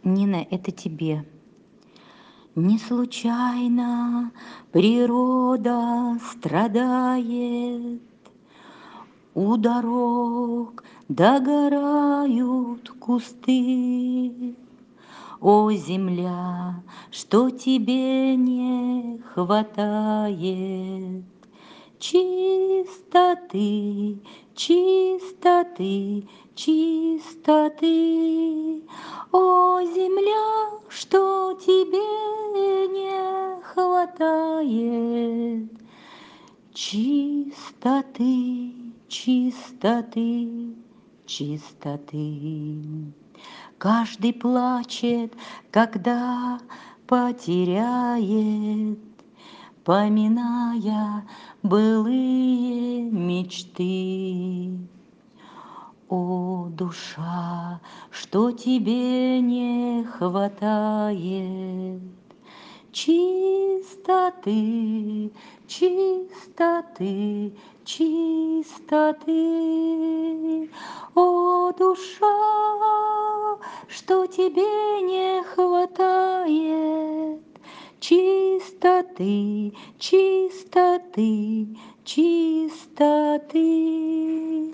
Нина, это тебе. Не случайно природа страдает, у дорог догорают кусты. О, земля, что тебе не хватает? Чистоты, чистоты, чистоты. О, земля, что тебе не хватает? Чистоты, чистоты, чистоты. Каждый плачет, когда потеряет, поминая былые мечты. О, душа, что тебе не хватает? Чистоты, чистоты, чистоты. О, душа, что тебе не хватает? Чистоты, чистоты, чистоты.